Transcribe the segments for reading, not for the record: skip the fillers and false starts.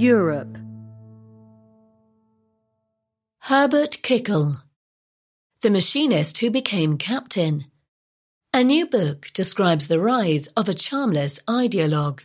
Europe. Herbert Kickle, the machinist who became captain. A new book describes the rise of a charmless ideologue.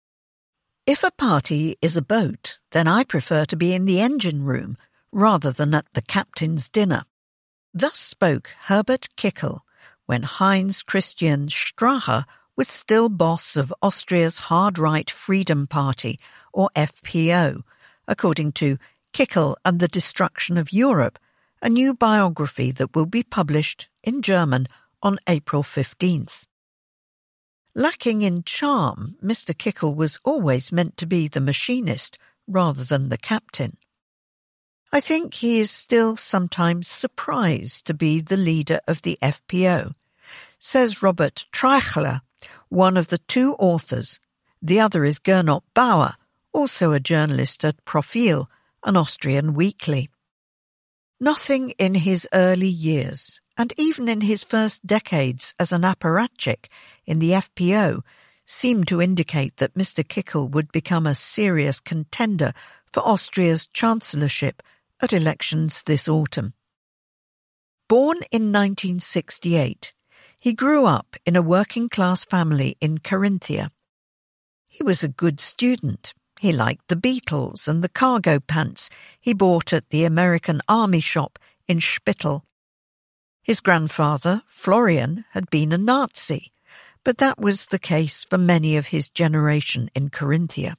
If a party is a boat, then I prefer to be in the engine room rather than at the captain's dinner. Thus spoke Herbert Kickle when Heinz Christian Strache was still boss of Austria's hard-right Freedom Party, or FPO, according to Kickle and the Destruction of Europe, a new biography that will be published in German on April 15th. Lacking in charm, Mr. Kickle was always meant to be the machinist rather than the captain. I think he is still sometimes surprised to be the leader of the FPO, says Robert Treichler, one of the two authors. The other is Gernot Bauer, also a journalist at Profil, an Austrian weekly. Nothing in his early years, and even in his first decades as an apparatchik in the FPO, seemed to indicate that Mr. Kickle would become a serious contender for Austria's chancellorship at elections this autumn. Born in 1968, he grew up in a working-class family in Carinthia. He was a good student. He liked the Beatles and the cargo pants he bought at the American Army shop in Spittel. His grandfather, Florian, had been a Nazi, but that was the case for many of his generation in Carinthia.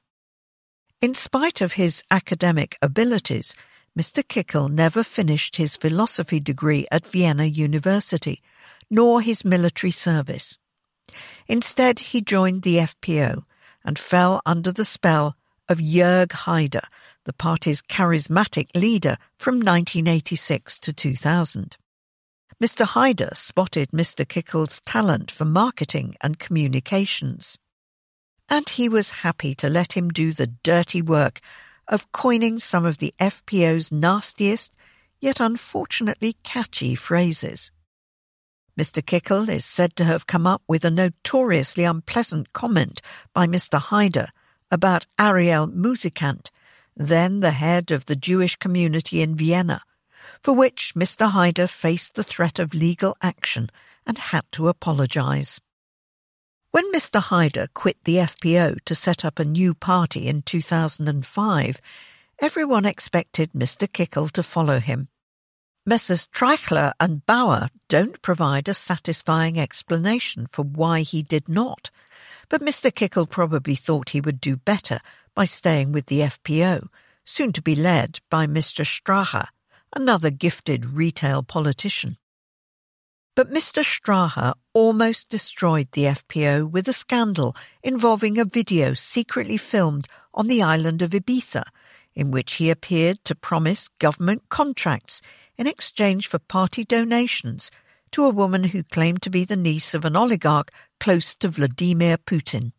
In spite of his academic abilities, Mr. Kickle never finished his philosophy degree at Vienna University, nor his military service. Instead, he joined the FPO and fell under the spell of Jörg Haider, the party's charismatic leader from 1986 to 2000. Mr. Haider spotted Mr. Kickle's talent for marketing and communications, and he was happy to let him do the dirty work of coining some of the FPO's nastiest, yet unfortunately catchy phrases. Mr. Kickle is said to have come up with a notoriously unpleasant comment by Mr. Haider about Ariel Musikant, then the head of the Jewish community in Vienna, for which Mr. Haider faced the threat of legal action and had to apologize. When Mr. Haider quit the FPO to set up a new party in 2005, everyone expected Mr. Kickle to follow him. Messrs. Treichler and Bauer don't provide a satisfying explanation for why he did not, but Mr. Kickle probably thought he would do better by staying with the FPO, soon to be led by Mr. Strache, another gifted retail politician. But Mr. Strache almost destroyed the FPO with a scandal involving a video secretly filmed on the island of Ibiza, in which he appeared to promise government contracts in exchange for party donations to a woman who claimed to be the niece of an oligarch close to Vladimir Putin.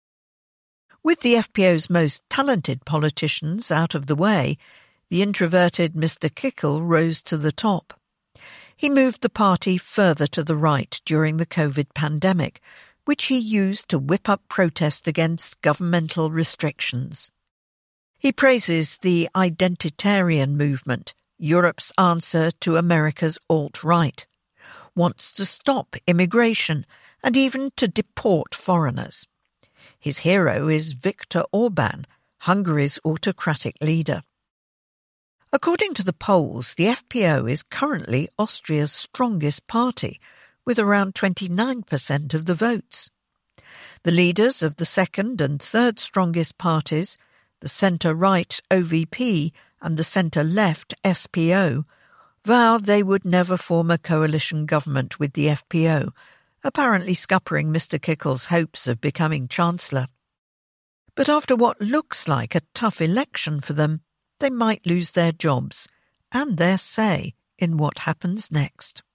With the FPO's most talented politicians out of the way, the introverted Mr. Kickle rose to the top. He moved the party further to the right during the COVID pandemic, which he used to whip up protest against governmental restrictions. He praises the identitarian movement, Europe's answer to America's alt-right, wants to stop immigration and even to deport foreigners. His hero is Viktor Orban, Hungary's autocratic leader. According to the polls, the FPO is currently Austria's strongest party, with around 29% of the votes. The leaders of the second and third strongest parties, the centre-right OVP and the centre-left SPO, vowed they would never form a coalition government with the FPO, apparently scuppering Mr. Kickle's hopes of becoming Chancellor. But after what looks like a tough election for them, they might lose their jobs and their say in what happens next.